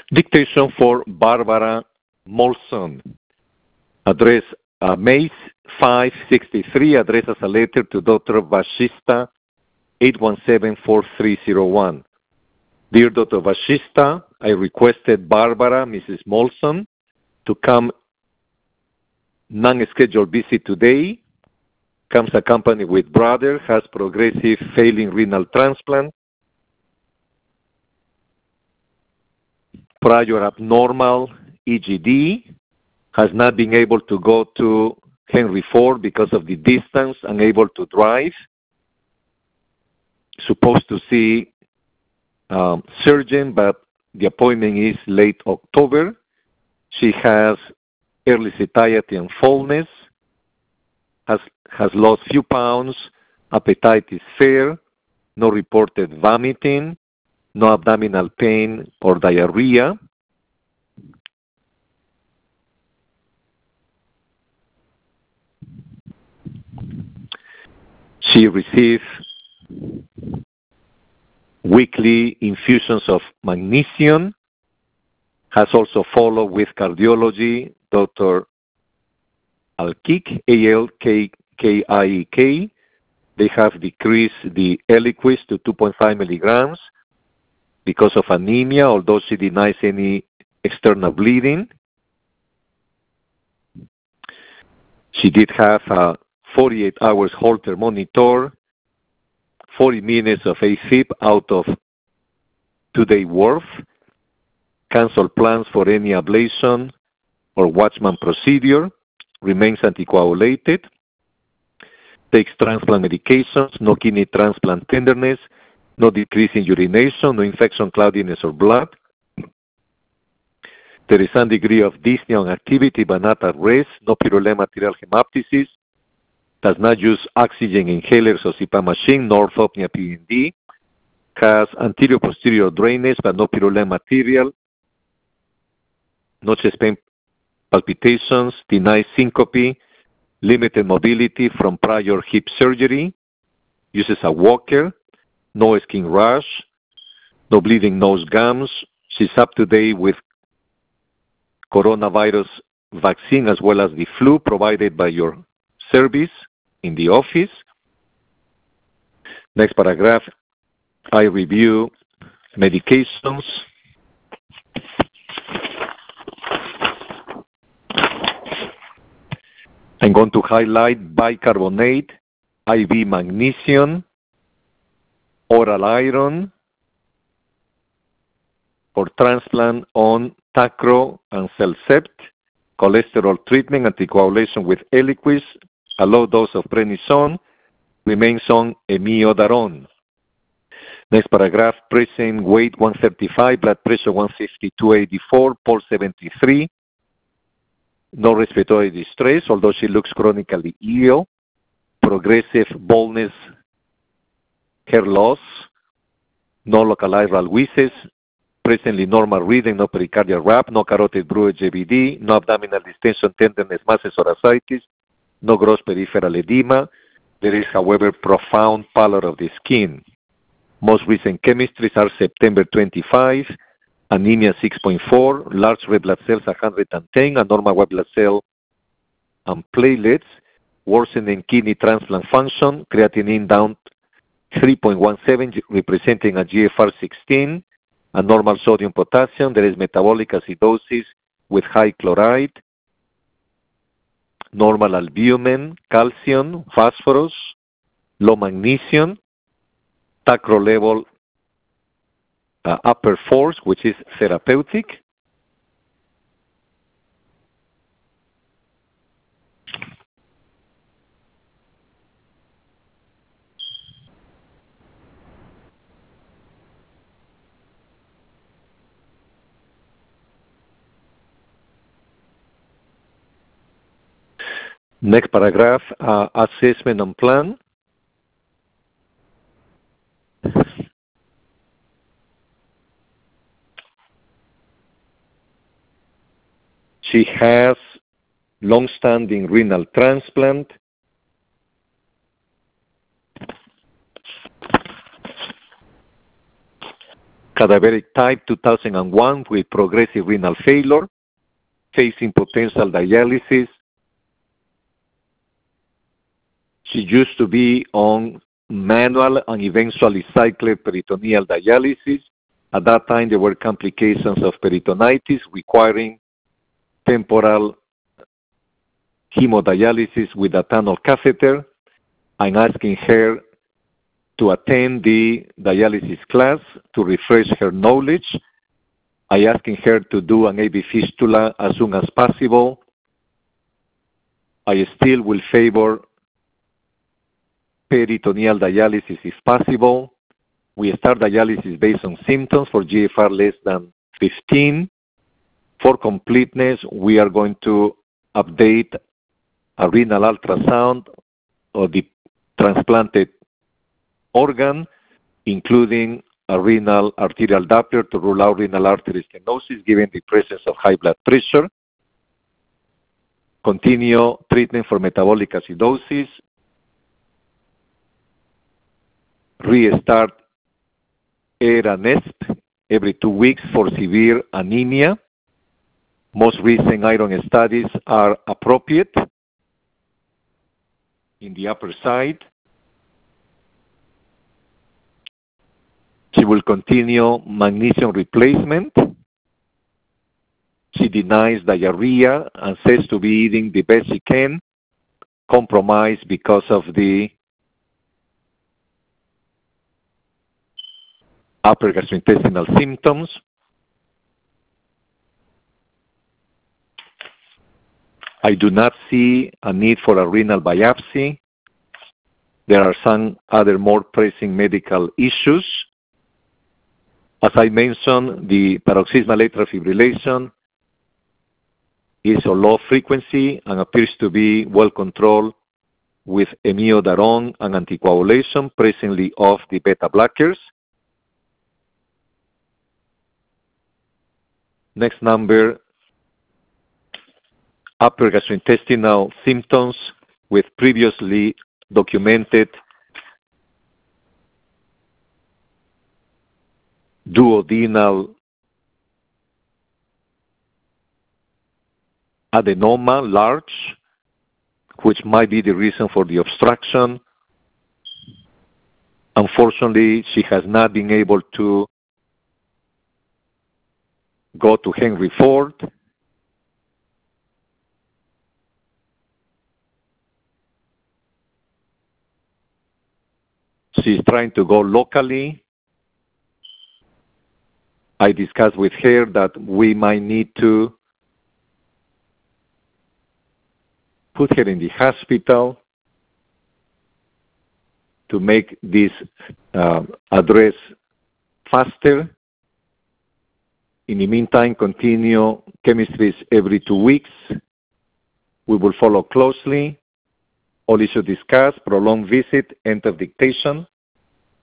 Dictation for Barbara Molson. Address May 563. Address as a letter to Dr. Vashista, 817-4301. Dear Dr. Vashista, I requested Barbara, Mrs. Molson, to come non-scheduled visit today. Comes accompanied with brother, has progressive failing renal transplant, prior abnormal EGD, has not been able to go to Henry Ford because of the distance, unable to drive, supposed to see surgeon, but the appointment is late October. She has early satiety and fullness, has lost few pounds, appetite is fair, no reported vomiting, no abdominal pain or diarrhea. She received weekly infusions of magnesium, has also followed with cardiology, Dr. Alkik, A-L-K-K-I-E-K. They have decreased the Eliquis to 2.5 milligrams because of anemia, although she denies any external bleeding. She did have a 48 hours Holter monitor, 40 minutes of AFib out of 2-day worth, cancel plans for any ablation or Watchman procedure, remains anticoagulated, takes transplant medications, no kidney transplant tenderness, no decrease in urination, no infection, cloudiness, or blood. There is some degree of dyspnea on activity, but not at rest, no pyrolema arterial hemoptysis, does not use oxygen inhalers or CPAP machine, nor orthopnea PND, has anterior-posterior drainage, but no pyrolema arterial, no chest pain palpitations, denies syncope, limited mobility from prior hip surgery, uses a walker, no skin rash, no bleeding nose gums. She's up to date with coronavirus vaccine as well as the flu provided by your service in the office. Next paragraph, I review medications. I'm going to highlight bicarbonate, IV magnesium, oral iron for transplant on Tacro and Cellcept, cholesterol treatment, anticoagulation with Eliquis, a low dose of prednisone, remains on amiodarone. Next paragraph, present weight 135, blood pressure 152/84, pulse 73, no respiratory distress, although she looks chronically ill, progressive baldness, hair loss, no localized Ralwieses, presently normal reading, no pericardial wrap, no carotid bruit JVD, no abdominal distension, tenderness, masses, or ascites, no gross peripheral edema. There is, however, profound pallor of the skin. Most recent chemistries are September 25, anemia 6.4, large red blood cells 110, a normal white blood cell and platelets, worsening kidney transplant function, creatinine down 3.17, representing a GFR 16, a normal sodium potassium. There is metabolic acidosis with high chloride, normal albumin, calcium, phosphorus, low magnesium, Tacro level upper force, which is therapeutic. Next paragraph, assessment and plan. She has long-standing renal transplant, cadaveric type 2001 with progressive renal failure, facing potential dialysis. She used to be on manual and eventually cycled peritoneal dialysis. At that time, there were complications of peritonitis requiring temporal hemodialysis with a tunnel catheter. I'm asking her to attend the dialysis class to refresh her knowledge. I'm asking her to do an AV fistula as soon as possible. I still will favor peritoneal dialysis if possible. We start dialysis based on symptoms for GFR less than 15. For completeness, we are going to update a renal ultrasound of the transplanted organ, including a renal arterial Doppler to rule out renal artery stenosis given the presence of high blood pressure. Continue treatment for metabolic acidosis. Restart air and nest every 2 weeks for severe anemia. Most recent iron studies are appropriate in the upper side. She will continue magnesium replacement. She denies diarrhea and says to be eating the best she can, compromised because of the upper gastrointestinal symptoms. I do not see a need for a renal biopsy. There are some other more pressing medical issues. As I mentioned, the paroxysmal atrial fibrillation is a low frequency and appears to be well controlled with amiodarone and anticoagulation, presently off the beta blockers. Next number, upper gastrointestinal symptoms with previously documented duodenal adenoma, large, which might be the reason for the obstruction. Unfortunately, she has not been able to go to Henry Ford. She's trying to go locally. I discussed with her that we might need to put her in the hospital to make this address faster. In the meantime, continue chemistries every 2 weeks. We will follow closely. All issues discussed, prolonged visit, end of dictation.